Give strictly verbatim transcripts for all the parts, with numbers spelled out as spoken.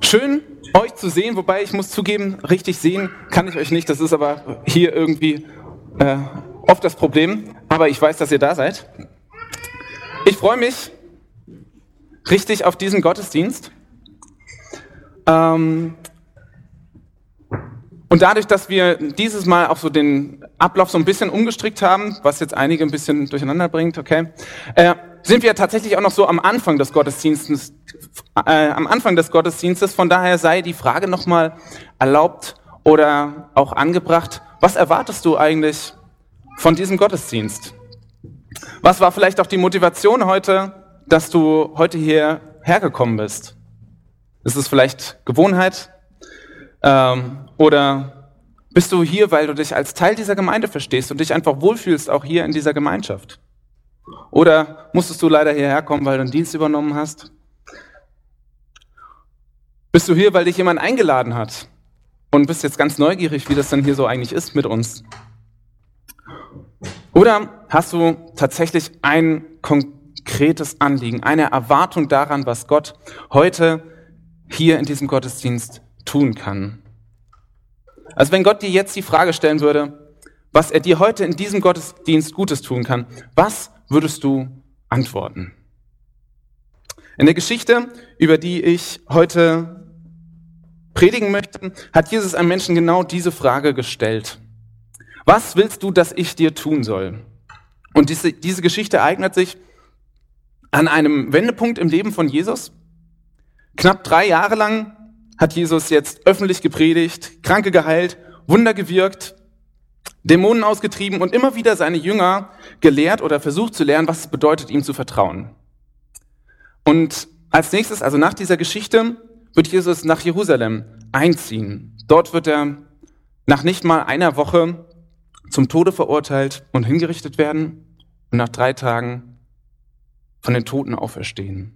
Schön, euch zu sehen, wobei ich muss zugeben, richtig sehen kann ich euch nicht. Das ist aber hier irgendwie äh, oft das Problem. Aber ich weiß, dass ihr da seid. Ich freue mich richtig auf diesen Gottesdienst. Ähm, und dadurch, dass wir dieses Mal auch so den Ablauf so ein bisschen umgestrickt haben, was jetzt einige ein bisschen durcheinander bringt, okay, äh, sind wir tatsächlich auch noch so am Anfang des Gottesdienstes, äh, am Anfang des Gottesdienstes. Von daher sei die Frage nochmal erlaubt oder auch angebracht: Was erwartest du eigentlich von diesem Gottesdienst? Was war vielleicht auch die Motivation heute, dass du heute hierher gekommen bist? Ist es vielleicht Gewohnheit? Ähm, oder bist du hier, weil du dich als Teil dieser Gemeinde verstehst und dich einfach wohlfühlst, auch hier in dieser Gemeinschaft? Oder musstest du leider hierher kommen, weil du einen Dienst übernommen hast? Bist du hier, weil dich jemand eingeladen hat und bist jetzt ganz neugierig, wie das denn hier so eigentlich ist mit uns? Oder hast du tatsächlich ein konkretes Anliegen, eine Erwartung daran, was Gott heute hier in diesem Gottesdienst tun kann? Also wenn Gott dir jetzt die Frage stellen würde, was er dir heute in diesem Gottesdienst Gutes tun kann, was würdest du antworten? In der Geschichte, über die ich heute predigen möchte, hat Jesus einem Menschen genau diese Frage gestellt. Was willst du, dass ich dir tun soll? Und diese, diese Geschichte ereignet sich an einem Wendepunkt im Leben von Jesus. Knapp drei Jahre lang hat Jesus jetzt öffentlich gepredigt, Kranke geheilt, Wunder gewirkt, Dämonen ausgetrieben und immer wieder seine Jünger gelehrt oder versucht zu lernen, was es bedeutet, ihm zu vertrauen. Und als nächstes, also nach dieser Geschichte, wird Jesus nach Jerusalem einziehen. Dort wird er nach nicht mal einer Woche zum Tode verurteilt und hingerichtet werden und nach drei Tagen von den Toten auferstehen.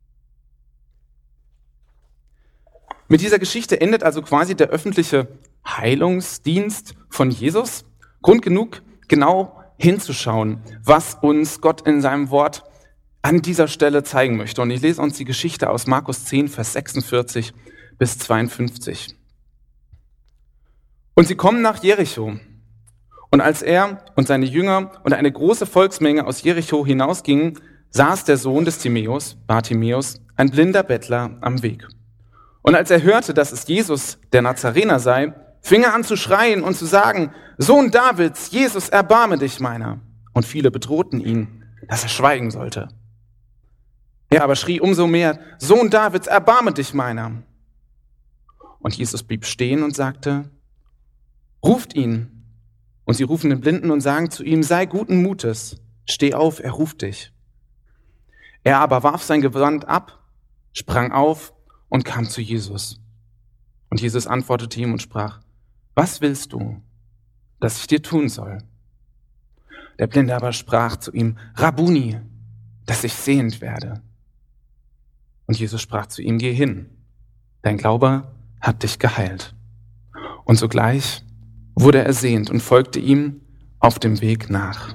Mit dieser Geschichte endet also quasi der öffentliche Heilungsdienst von Jesus. Grund genug, genau hinzuschauen, was uns Gott in seinem Wort an dieser Stelle zeigen möchte. Und ich lese uns die Geschichte aus Markus zehn, Vers sechsundvierzig bis zweiundfünfzig. Und sie kommen nach Jericho. Und als er und seine Jünger und eine große Volksmenge aus Jericho hinausgingen, saß der Sohn des Timäus, Bartimäus, ein blinder Bettler, am Weg. Und als er hörte, dass es Jesus, der Nazarener sei, fing er an zu schreien und zu sagen: Sohn Davids, Jesus, erbarme dich meiner. Und viele bedrohten ihn, dass er schweigen sollte. Er aber schrie umso mehr: Sohn Davids, erbarme dich meiner. Und Jesus blieb stehen und sagte: Ruft ihn. Und sie rufen den Blinden und sagen zu ihm: Sei guten Mutes, steh auf, er ruft dich. Er aber warf sein Gewand ab, sprang auf und kam zu Jesus. Und Jesus antwortete ihm und sprach: Was willst du, dass ich dir tun soll? Der Blinde aber sprach zu ihm: Rabbuni, dass ich sehend werde. Und Jesus sprach zu ihm: Geh hin, dein Glaube hat dich geheilt. Und sogleich wurde er sehend und folgte ihm auf dem Weg nach.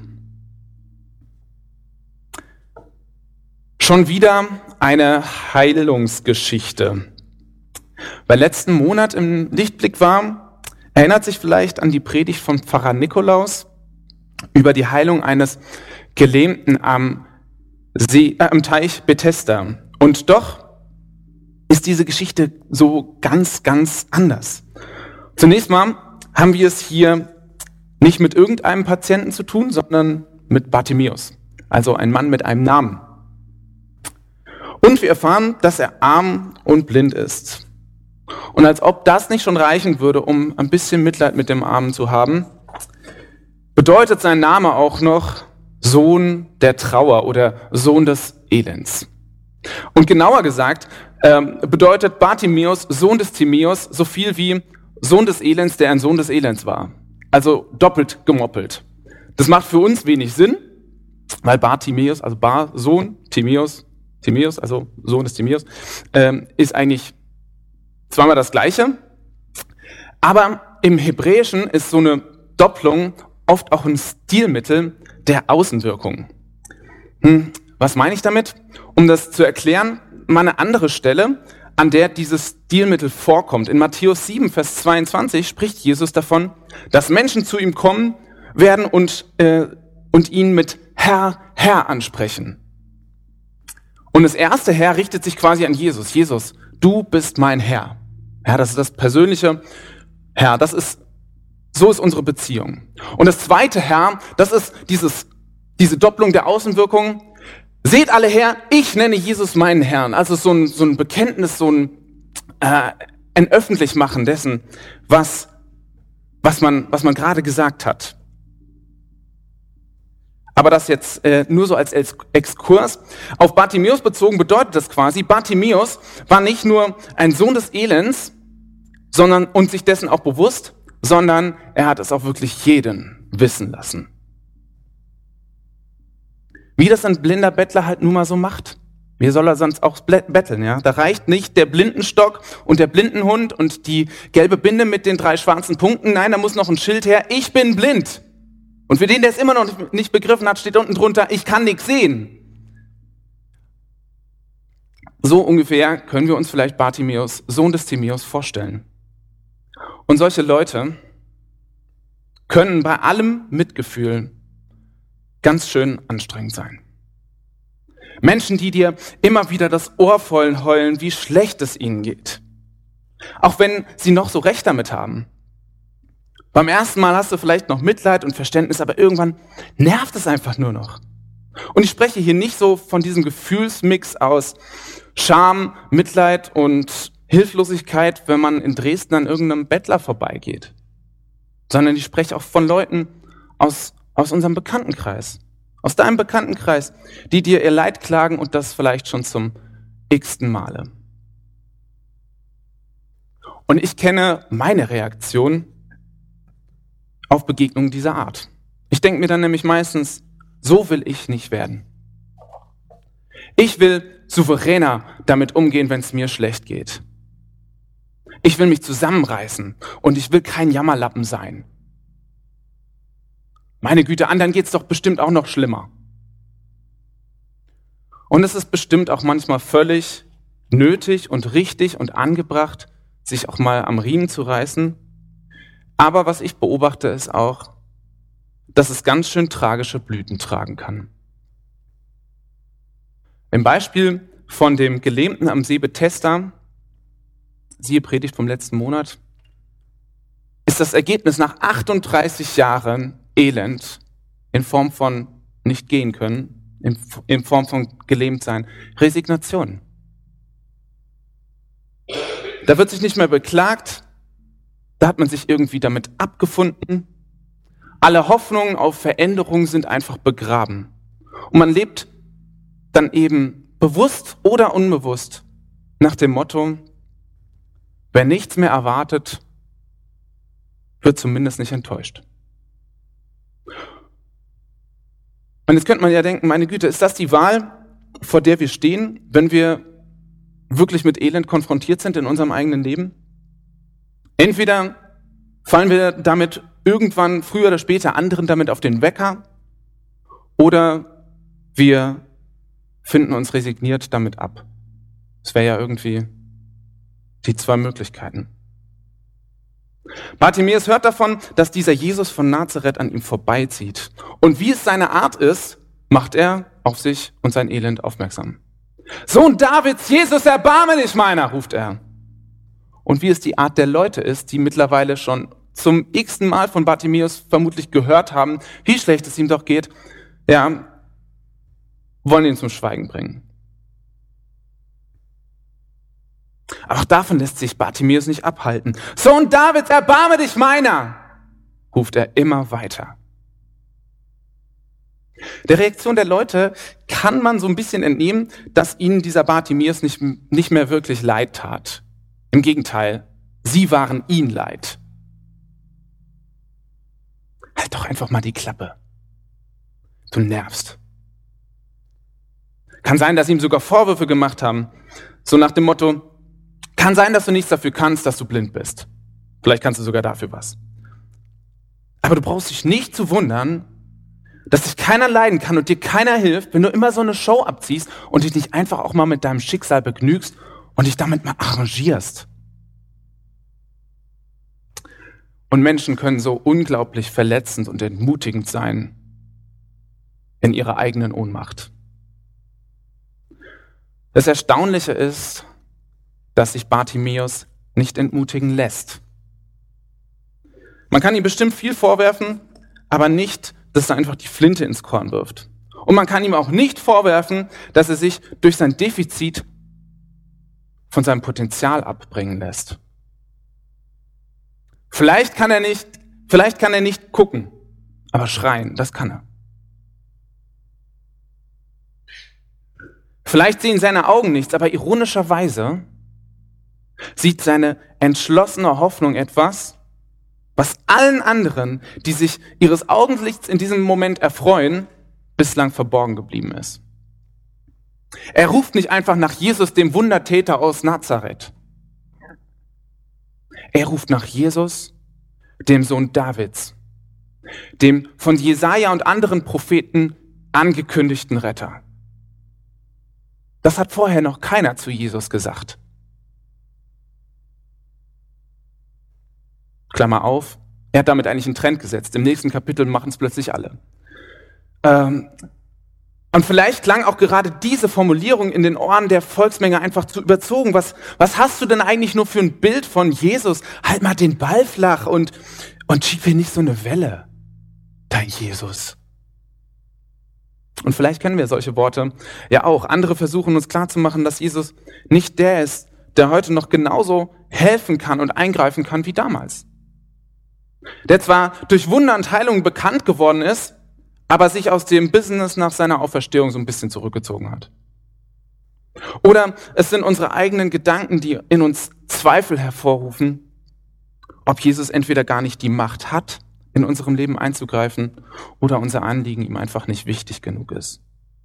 Schon wieder eine Heilungsgeschichte. Wer letzten Monat im Lichtblick war, erinnert sich vielleicht an die Predigt von Pfarrer Nikolaus über die Heilung eines Gelähmten am, See, äh, am Teich Bethesda. Und doch ist diese Geschichte so ganz, ganz anders. Zunächst mal haben wir es hier nicht mit irgendeinem Patienten zu tun, sondern mit Bartimäus, also ein Mann mit einem Namen. Und wir erfahren, dass er arm und blind ist. Und als ob das nicht schon reichen würde, um ein bisschen Mitleid mit dem Armen zu haben, bedeutet sein Name auch noch Sohn der Trauer oder Sohn des Elends. Und genauer gesagt ähm, bedeutet Bartimäus, Sohn des Timäus, so viel wie Sohn des Elends, der ein Sohn des Elends war. Also doppelt gemoppelt. Das macht für uns wenig Sinn, weil Bartimäus, also Bar, Sohn, Timäus, Timäus, also Sohn des Timäus, ähm, ist eigentlich zweimal das Gleiche. Aber im Hebräischen ist so eine Doppelung oft auch ein Stilmittel der Außenwirkung. Hm, was meine ich damit? Um das zu erklären, mal eine andere Stelle an der dieses Stilmittel vorkommt. In Matthäus sieben, Vers zweiundzwanzig spricht Jesus davon, dass Menschen zu ihm kommen werden und, äh, und ihn mit Herr, Herr ansprechen. Und das erste Herr richtet sich quasi an Jesus. Jesus, du bist mein Herr. Ja, das ist das persönliche Herr. Das ist, so ist unsere Beziehung. Und das zweite Herr, das ist dieses, diese Doppelung der Außenwirkung. Seht alle her, ich nenne Jesus meinen Herrn. Also so ein, so ein Bekenntnis, so ein, äh, ein Öffentlichmachen dessen, was, was man, was man gerade gesagt hat. Aber das jetzt äh, nur so als Exkurs. Auf Bartimäus bezogen bedeutet das quasi, Bartimäus war nicht nur ein Sohn des Elends, sondern und sich dessen auch bewusst, sondern er hat es auch wirklich jeden wissen lassen. Wie das ein blinder Bettler halt nun mal so macht. Wie soll er sonst auch betteln, ja? Da reicht nicht der Blindenstock und der Blindenhund und die gelbe Binde mit den drei schwarzen Punkten. Nein, da muss noch ein Schild her. Ich bin blind. Und für den, der es immer noch nicht begriffen hat, steht unten drunter, ich kann nichts sehen. So ungefähr können wir uns vielleicht Bartimäus, Sohn des Timäus, vorstellen. Und solche Leute können bei allem Mitgefühl ganz schön anstrengend sein. Menschen, die dir immer wieder das Ohr voll heulen, wie schlecht es ihnen geht. Auch wenn sie noch so recht damit haben. Beim ersten Mal hast du vielleicht noch Mitleid und Verständnis, aber irgendwann nervt es einfach nur noch. Und ich spreche hier nicht so von diesem Gefühlsmix aus Scham, Mitleid und Hilflosigkeit, wenn man in Dresden an irgendeinem Bettler vorbeigeht. Sondern ich spreche auch von Leuten aus, aus unserem Bekanntenkreis. Aus deinem Bekanntenkreis, die dir ihr Leid klagen und das vielleicht schon zum x-ten Male. Und ich kenne meine Reaktion auf Begegnungen dieser Art. Ich denke mir dann nämlich meistens, so will ich nicht werden. Ich will souveräner damit umgehen, wenn es mir schlecht geht. Ich will mich zusammenreißen und ich will kein Jammerlappen sein. Meine Güte, anderen geht's doch bestimmt auch noch schlimmer. Und es ist bestimmt auch manchmal völlig nötig und richtig und angebracht, sich auch mal am Riemen zu reißen. Aber was ich beobachte, ist auch, dass es ganz schön tragische Blüten tragen kann. Im Beispiel von dem Gelähmten am See Bethesda, siehe Predigt vom letzten Monat, ist das Ergebnis nach achtunddreißig Jahren Elend in Form von nicht gehen können, in, in Form von gelähmt sein, Resignation. Da wird sich nicht mehr beklagt, da hat man sich irgendwie damit abgefunden. Alle Hoffnungen auf Veränderung sind einfach begraben. Und man lebt dann eben bewusst oder unbewusst nach dem Motto, wer nichts mehr erwartet, wird zumindest nicht enttäuscht. Und jetzt könnte man ja denken, meine Güte, ist das die Wahl, vor der wir stehen, wenn wir wirklich mit Elend konfrontiert sind in unserem eigenen Leben? Entweder fallen wir damit irgendwann früher oder später anderen damit auf den Wecker oder wir finden uns resigniert damit ab. Das wäre ja irgendwie die zwei Möglichkeiten. Bartimäus hört davon, dass dieser Jesus von Nazareth an ihm vorbeizieht. Und wie es seine Art ist, macht er auf sich und sein Elend aufmerksam. Sohn Davids, Jesus, erbarme dich meiner, ruft er. Und wie es die Art der Leute ist, die mittlerweile schon zum x-ten Mal von Bartimäus vermutlich gehört haben, wie schlecht es ihm doch geht, ja, wollen ihn zum Schweigen bringen. Aber auch davon lässt sich Bartimäus nicht abhalten. Sohn Davids, erbarme dich meiner, ruft er immer weiter. Der Reaktion der Leute kann man so ein bisschen entnehmen, dass ihnen dieser Bartimäus nicht, nicht mehr wirklich leid tat. Im Gegenteil, sie waren ihn leid. Halt doch einfach mal die Klappe. Du nervst. Kann sein, dass sie ihm sogar Vorwürfe gemacht haben. So nach dem Motto, kann sein, dass du nichts dafür kannst, dass du blind bist. Vielleicht kannst du sogar dafür was. Aber du brauchst dich nicht zu wundern, dass dich keiner leiden kann und dir keiner hilft, wenn du immer so eine Show abziehst und dich nicht einfach auch mal mit deinem Schicksal begnügst und dich damit mal arrangierst. Und Menschen können so unglaublich verletzend und entmutigend sein in ihrer eigenen Ohnmacht. Das Erstaunliche ist, dass sich Bartimäus nicht entmutigen lässt. Man kann ihm bestimmt viel vorwerfen, aber nicht, dass er einfach die Flinte ins Korn wirft. Und man kann ihm auch nicht vorwerfen, dass er sich durch sein Defizit von seinem Potenzial abbringen lässt. Vielleicht kann er nicht, vielleicht kann er nicht gucken, aber schreien, das kann er. Vielleicht sehen seine Augen nichts, aber ironischerweise sieht seine entschlossene Hoffnung etwas, was allen anderen, die sich ihres Augenlichts in diesem Moment erfreuen, bislang verborgen geblieben ist. Er ruft nicht einfach nach Jesus, dem Wundertäter aus Nazareth. Er ruft nach Jesus, dem Sohn Davids, dem von Jesaja und anderen Propheten angekündigten Retter. Das hat vorher noch keiner zu Jesus gesagt. Klammer auf, er hat damit eigentlich einen Trend gesetzt. Im nächsten Kapitel machen es plötzlich alle. Ähm, und vielleicht klang auch gerade diese Formulierung in den Ohren der Volksmenge einfach zu überzogen. Was, was hast du denn eigentlich nur für ein Bild von Jesus? Halt mal den Ball flach und, und schieb hier nicht so eine Welle, dein Jesus. Und vielleicht kennen wir solche Worte ja auch. Andere versuchen uns klarzumachen, dass Jesus nicht der ist, der heute noch genauso helfen kann und eingreifen kann wie damals. Der zwar durch Wunder und Heilungen bekannt geworden ist, aber sich aus dem Business nach seiner Auferstehung so ein bisschen zurückgezogen hat. Oder es sind unsere eigenen Gedanken, die in uns Zweifel hervorrufen, ob Jesus entweder gar nicht die Macht hat, in unserem Leben einzugreifen, oder unser Anliegen ihm einfach nicht wichtig genug ist.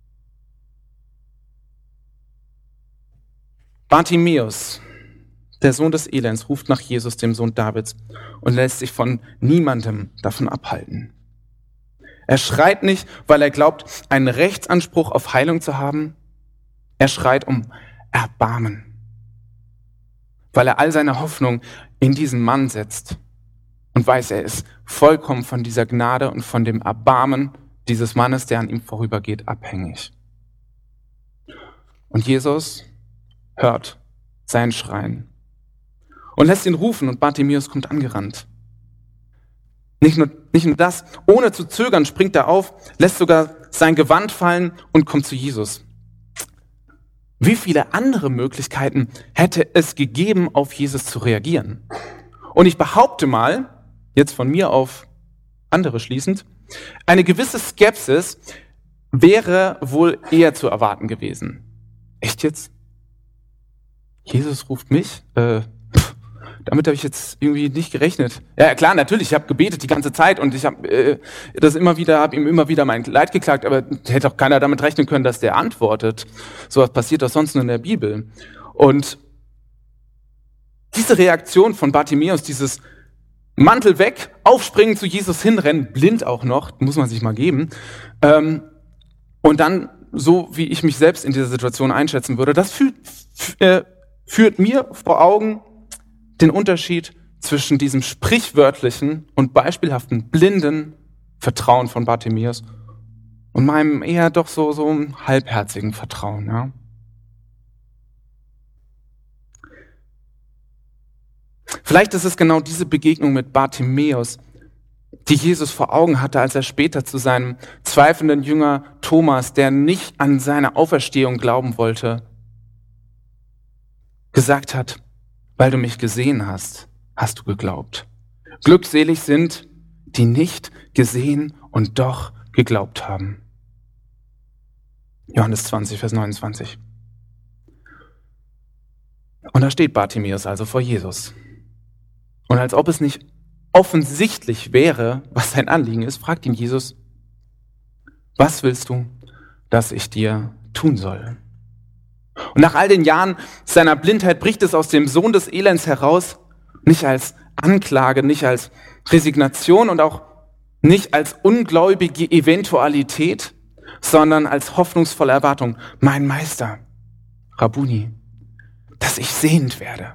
Bartimäus, der Sohn des Elends, ruft nach Jesus, dem Sohn Davids, und lässt sich von niemandem davon abhalten. Er schreit nicht, weil er glaubt, einen Rechtsanspruch auf Heilung zu haben. Er schreit um Erbarmen, weil er all seine Hoffnung in diesen Mann setzt und weiß, er ist vollkommen von dieser Gnade und von dem Erbarmen dieses Mannes, der an ihm vorübergeht, abhängig. Und Jesus hört sein Schreien und lässt ihn rufen, und Bartimäus kommt angerannt. Nicht nur, nicht nur das, ohne zu zögern springt er auf, lässt sogar sein Gewand fallen und kommt zu Jesus. Wie viele andere Möglichkeiten hätte es gegeben, auf Jesus zu reagieren? Und ich behaupte mal, jetzt von mir auf andere schließend, eine gewisse Skepsis wäre wohl eher zu erwarten gewesen. Echt jetzt? Jesus ruft mich? Äh, pff, damit habe ich jetzt irgendwie nicht gerechnet. Ja klar, natürlich, ich habe gebetet die ganze Zeit und ich habe äh, das immer wieder, habe ihm immer wieder mein Leid geklagt, aber hätte auch keiner damit rechnen können, dass der antwortet. Sowas passiert doch sonst nur in der Bibel. Und diese Reaktion von Bartimäus, dieses Mantel weg, aufspringen, zu Jesus hinrennen, blind auch noch, muss man sich mal geben, ähm, und dann, so wie ich mich selbst in dieser Situation einschätzen würde, das führt, äh, führt mir vor Augen den Unterschied zwischen diesem sprichwörtlichen und beispielhaften blinden Vertrauen von Bartimäus und meinem eher doch so, so halbherzigen Vertrauen, ja. Vielleicht ist es genau diese Begegnung mit Bartimäus, die Jesus vor Augen hatte, als er später zu seinem zweifelnden Jünger Thomas, der nicht an seine Auferstehung glauben wollte, gesagt hat: Weil du mich gesehen hast, hast du geglaubt. Glückselig sind, die nicht gesehen und doch geglaubt haben. Johannes zwanzig, Vers neunundzwanzig. Und da steht Bartimäus also vor Jesus. Und als ob es nicht offensichtlich wäre, was sein Anliegen ist, fragt ihn Jesus: Was willst du, dass ich dir tun soll? Und nach all den Jahren seiner Blindheit bricht es aus dem Sohn des Elends heraus, nicht als Anklage, nicht als Resignation und auch nicht als ungläubige Eventualität, sondern als hoffnungsvolle Erwartung. Mein Meister, Rabbuni, dass ich sehend werde.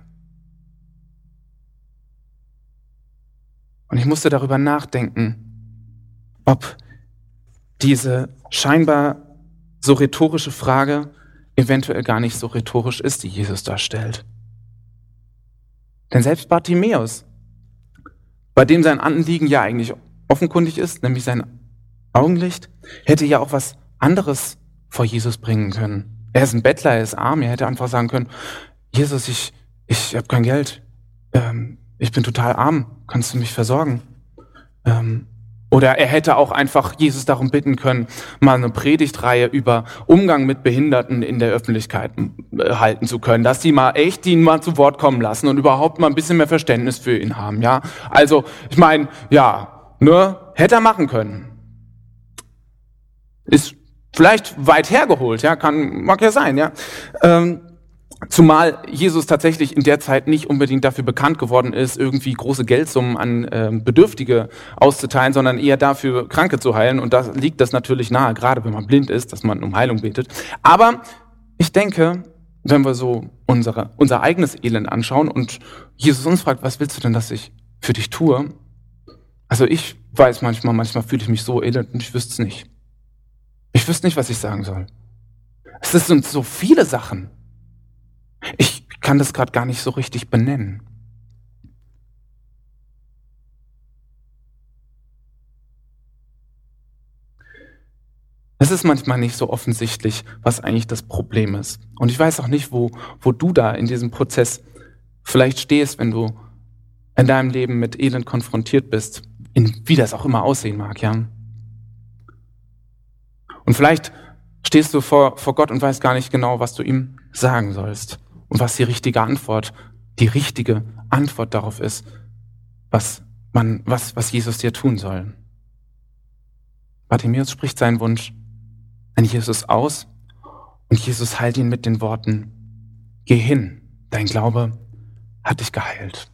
Und ich musste darüber nachdenken, ob diese scheinbar so rhetorische Frage eventuell gar nicht so rhetorisch ist, die Jesus da stellt. Denn selbst Bartimäus, bei dem sein Anliegen ja eigentlich offenkundig ist, nämlich sein Augenlicht, hätte ja auch was anderes vor Jesus bringen können. Er ist ein Bettler, er ist arm, er hätte einfach sagen können, Jesus, ich, ich habe kein Geld, ähm, ich bin total arm, kannst du mich versorgen? Ähm, oder er hätte auch einfach Jesus darum bitten können, mal eine Predigtreihe über Umgang mit Behinderten in der Öffentlichkeit äh, halten zu können, dass die mal echt ihn mal zu Wort kommen lassen und überhaupt mal ein bisschen mehr Verständnis für ihn haben, ja. Also, ich meine, ja, ne, hätte er machen können. Ist vielleicht weit hergeholt, ja, kann, mag ja sein, ja. Ähm, Zumal Jesus tatsächlich in der Zeit nicht unbedingt dafür bekannt geworden ist, irgendwie große Geldsummen an ähm, Bedürftige auszuteilen, sondern eher dafür, Kranke zu heilen. Und da liegt das natürlich nahe, gerade wenn man blind ist, dass man um Heilung betet. Aber ich denke, wenn wir so unsere, unser eigenes Elend anschauen und Jesus uns fragt, was willst du denn, dass ich für dich tue? Also ich weiß manchmal, manchmal fühle ich mich so elend und ich wüsste es nicht. Ich wüsste nicht, was ich sagen soll. Es sind so viele Sachen. Ich kann das gerade gar nicht so richtig benennen. Es ist manchmal nicht so offensichtlich, was eigentlich das Problem ist. Und ich weiß auch nicht, wo, wo du da in diesem Prozess vielleicht stehst, wenn du in deinem Leben mit Elend konfrontiert bist, in, wie das auch immer aussehen mag, ja. Und vielleicht stehst du vor, vor Gott und weißt gar nicht genau, was du ihm sagen sollst. Und was die richtige Antwort, die richtige Antwort darauf ist, was man, was, was Jesus dir tun soll. Bartimäus spricht seinen Wunsch an Jesus aus und Jesus heilt ihn mit den Worten, geh hin, dein Glaube hat dich geheilt.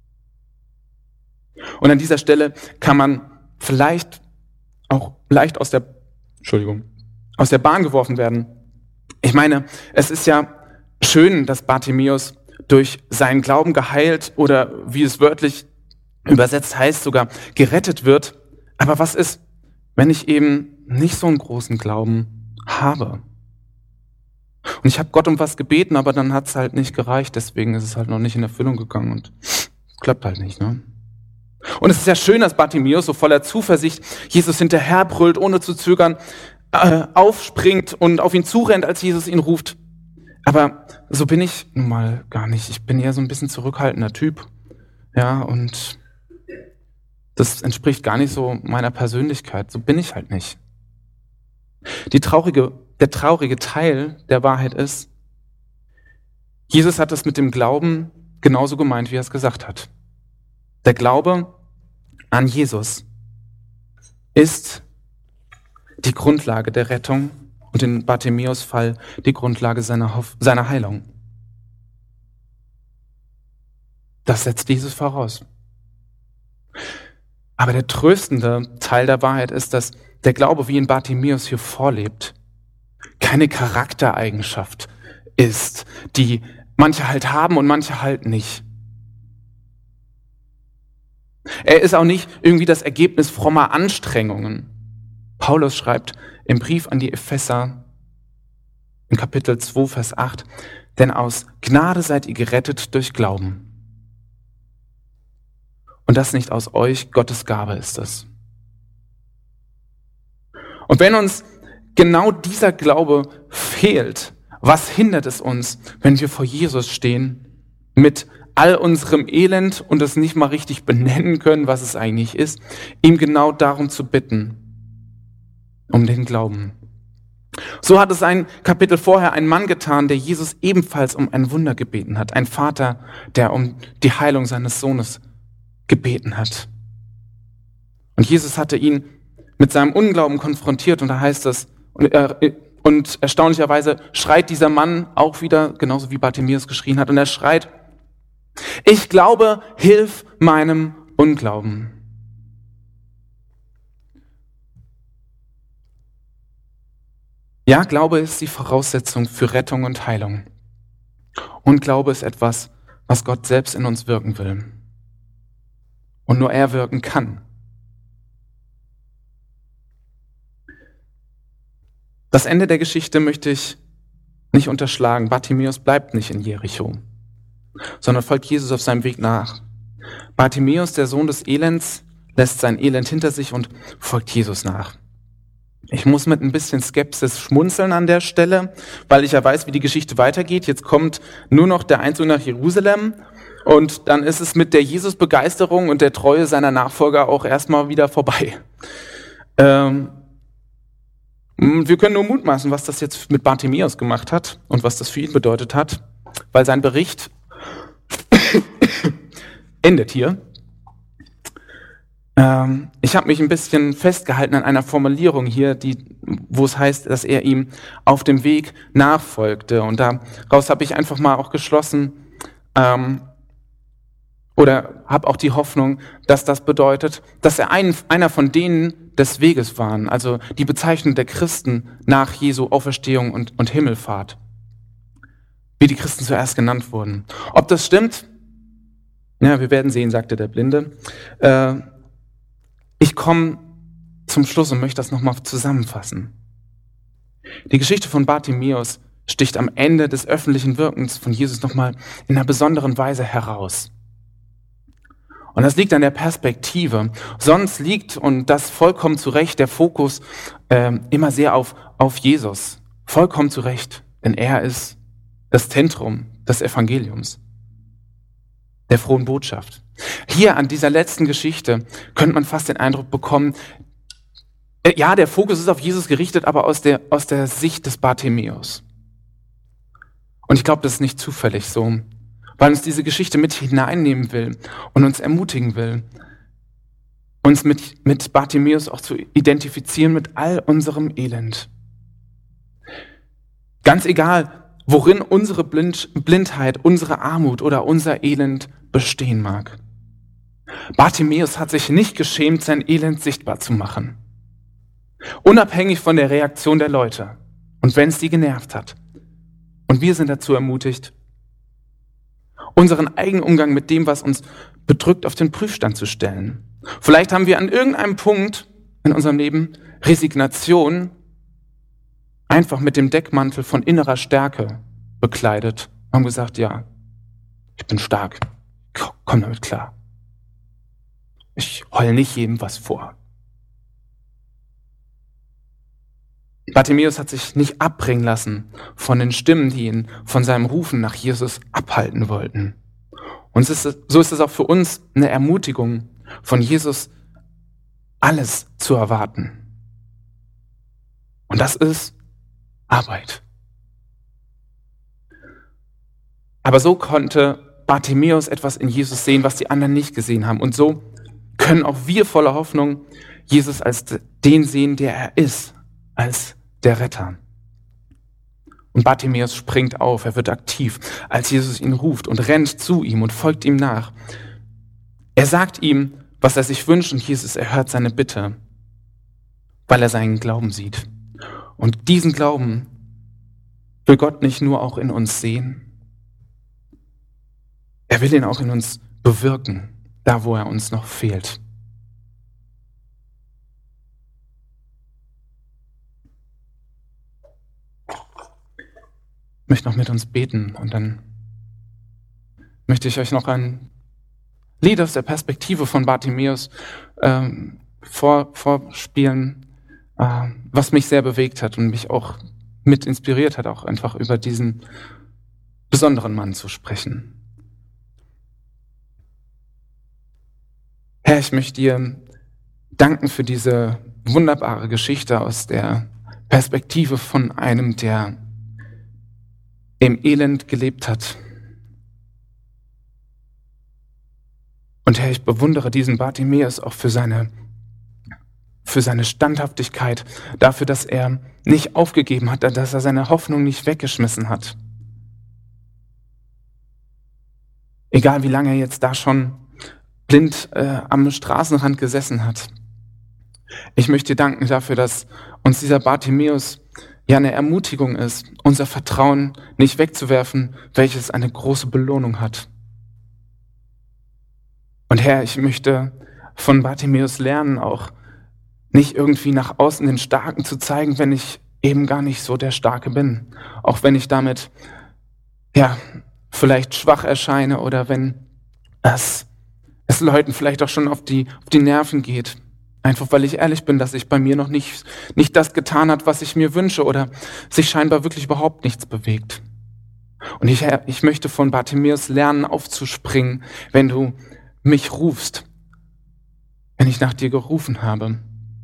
Und an dieser Stelle kann man vielleicht auch leicht aus der, Entschuldigung, aus der Bahn geworfen werden. Ich meine, es ist ja schön, dass Bartimäus durch seinen Glauben geheilt oder wie es wörtlich übersetzt heißt, sogar gerettet wird. Aber was ist, wenn ich eben nicht so einen großen Glauben habe? Und ich habe Gott um was gebeten, aber dann hat es halt nicht gereicht. Deswegen ist es halt noch nicht in Erfüllung gegangen und es klappt halt nicht, ne? Und es ist ja schön, dass Bartimäus so voller Zuversicht Jesus hinterherbrüllt, ohne zu zögern, äh, aufspringt und auf ihn zurennt, als Jesus ihn ruft. Aber so bin ich nun mal gar nicht. Ich bin eher so ein bisschen zurückhaltender Typ. Ja, und das entspricht gar nicht so meiner Persönlichkeit. So bin ich halt nicht. Die traurige, der traurige Teil der Wahrheit ist, Jesus hat es mit dem Glauben genauso gemeint, wie er es gesagt hat. Der Glaube an Jesus ist die Grundlage der Rettung und in Bartimäus Fall die Grundlage seiner, Hoff- seiner Heilung. Das setzt Jesus voraus. Aber der tröstende Teil der Wahrheit ist, dass der Glaube, wie ihn Bartimäus hier vorlebt, keine Charaktereigenschaft ist, die manche halt haben und manche halt nicht. Er ist auch nicht irgendwie das Ergebnis frommer Anstrengungen. Paulus schreibt im Brief an die Epheser in Kapitel zwei, Vers acht, denn aus Gnade seid ihr gerettet durch Glauben. Und das nicht aus euch, Gottes Gabe ist es. Und wenn uns genau dieser Glaube fehlt, was hindert es uns, wenn wir vor Jesus stehen, mit all unserem Elend und es nicht mal richtig benennen können, was es eigentlich ist, ihm genau darum zu bitten, um den Glauben. So hat es ein Kapitel vorher ein Mann getan, der Jesus ebenfalls um ein Wunder gebeten hat. Ein Vater, der um die Heilung seines Sohnes gebeten hat. Und Jesus hatte ihn mit seinem Unglauben konfrontiert und da heißt es, und, äh, und erstaunlicherweise schreit dieser Mann auch wieder, genauso wie Bartimäus geschrien hat, und er schreit, ich glaube, hilf meinem Unglauben. Ja, Glaube ist die Voraussetzung für Rettung und Heilung. Und Glaube ist etwas, was Gott selbst in uns wirken will. Und nur er wirken kann. Das Ende der Geschichte möchte ich nicht unterschlagen. Bartimäus bleibt nicht in Jericho, sondern folgt Jesus auf seinem Weg nach. Bartimäus, der Sohn des Elends, lässt sein Elend hinter sich und folgt Jesus nach. Ich muss mit ein bisschen Skepsis schmunzeln an der Stelle, weil ich ja weiß, wie die Geschichte weitergeht. Jetzt kommt nur noch der Einzug nach Jerusalem und dann ist es mit der Jesus-Begeisterung und der Treue seiner Nachfolger auch erstmal wieder vorbei. Ähm, wir können nur mutmaßen, was das jetzt mit Bartimäus gemacht hat und was das für ihn bedeutet hat, weil sein Bericht endet hier. Ähm, ich habe mich ein bisschen festgehalten an einer Formulierung hier, die, wo es heißt, dass er ihm auf dem Weg nachfolgte. Und daraus habe ich einfach mal auch geschlossen, ähm, oder habe auch die Hoffnung, dass das bedeutet, dass er ein, einer von denen des Weges waren, also die Bezeichnung der Christen nach Jesu Auferstehung und, und Himmelfahrt, wie die Christen zuerst genannt wurden. Ob das stimmt? Ja, wir werden sehen, sagte der Blinde. Äh, ich komme zum Schluss und möchte das nochmal zusammenfassen. Die Geschichte von Bartimäus sticht am Ende des öffentlichen Wirkens von Jesus nochmal in einer besonderen Weise heraus. Und das liegt an der Perspektive. Sonst liegt, und das vollkommen zu Recht, der Fokus äh, immer sehr auf, auf Jesus. Vollkommen zu Recht, denn er ist das Zentrum des Evangeliums, der frohen Botschaft. Hier an dieser letzten Geschichte könnte man fast den Eindruck bekommen, äh, ja, der Fokus ist auf Jesus gerichtet, aber aus der, aus der Sicht des Bartimäus. Und ich glaube, das ist nicht zufällig so, weil uns diese Geschichte mit hineinnehmen will und uns ermutigen will, uns mit, mit Bartimäus auch zu identifizieren mit all unserem Elend. Ganz egal, worin unsere Blind, Blindheit, unsere Armut oder unser Elend bestehen mag. Bartimäus hat sich nicht geschämt, sein Elend sichtbar zu machen. Unabhängig von der Reaktion der Leute und wenn es die genervt hat. Und wir sind dazu ermutigt, unseren eigenen Umgang mit dem, was uns bedrückt, auf den Prüfstand zu stellen. Vielleicht haben wir an irgendeinem Punkt in unserem Leben Resignation einfach mit dem Deckmantel von innerer Stärke bekleidet. Wir haben gesagt, ja, ich bin stark, komm damit klar. Ich heul nicht jedem was vor. Bartimäus hat sich nicht abbringen lassen von den Stimmen, die ihn von seinem Rufen nach Jesus abhalten wollten. Und so ist es, so ist es auch für uns eine Ermutigung, von Jesus alles zu erwarten. Und das ist Arbeit. Aber so konnte Bartimäus etwas in Jesus sehen, was die anderen nicht gesehen haben. Und so können auch wir voller Hoffnung Jesus als den sehen, der er ist, als der Retter. Und Bartimäus springt auf, er wird aktiv, als Jesus ihn ruft und rennt zu ihm und folgt ihm nach. Er sagt ihm, was er sich wünscht und Jesus erhört seine Bitte, weil er seinen Glauben sieht. Und diesen Glauben will Gott nicht nur auch in uns sehen, er will ihn auch in uns bewirken, da wo er uns noch fehlt. Ich möchte noch mit uns beten und dann möchte ich euch noch ein Lied aus der Perspektive von Bartimäus ähm, vor, vorspielen, äh, was mich sehr bewegt hat und mich auch mit inspiriert hat, auch einfach über diesen besonderen Mann zu sprechen. Herr, ich möchte dir danken für diese wunderbare Geschichte aus der Perspektive von einem, der im Elend gelebt hat. Und Herr, ich bewundere diesen Bartimäus auch für seine, für seine Standhaftigkeit, dafür, dass er nicht aufgegeben hat, dass er seine Hoffnung nicht weggeschmissen hat. Egal wie lange er jetzt da schon blind äh, am Straßenrand gesessen hat. Ich möchte dir danken dafür, dass uns dieser Bartimäus ja eine Ermutigung ist, unser Vertrauen nicht wegzuwerfen, welches eine große Belohnung hat. Und Herr, ich möchte von Bartimäus lernen, auch nicht irgendwie nach außen den Starken zu zeigen, wenn ich eben gar nicht so der Starke bin. Auch wenn ich damit, ja, vielleicht schwach erscheine oder wenn es, es Leuten vielleicht auch schon auf die, auf die Nerven geht. Einfach weil ich ehrlich bin, dass ich bei mir noch nicht, nicht das getan hat, was ich mir wünsche oder sich scheinbar wirklich überhaupt nichts bewegt. Und ich, ich möchte von Bartimäus lernen, aufzuspringen, wenn du mich rufst, wenn ich nach dir gerufen habe.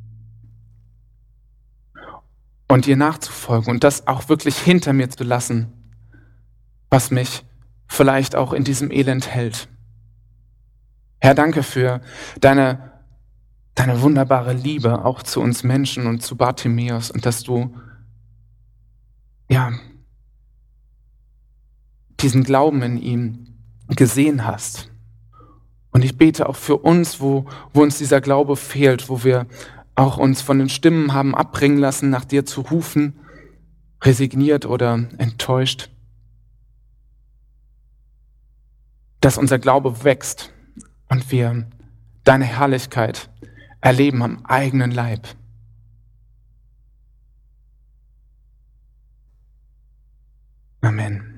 Und dir nachzufolgen und das auch wirklich hinter mir zu lassen, was mich vielleicht auch in diesem Elend hält. Herr, danke für deine, deine wunderbare Liebe auch zu uns Menschen und zu Bartimäus und dass du, ja, diesen Glauben in ihm gesehen hast. Und ich bete auch für uns, wo, wo uns dieser Glaube fehlt, wo wir auch uns von den Stimmen haben abbringen lassen, nach dir zu rufen, resigniert oder enttäuscht, dass unser Glaube wächst und wir deine Herrlichkeit erleben am eigenen Leib. Amen.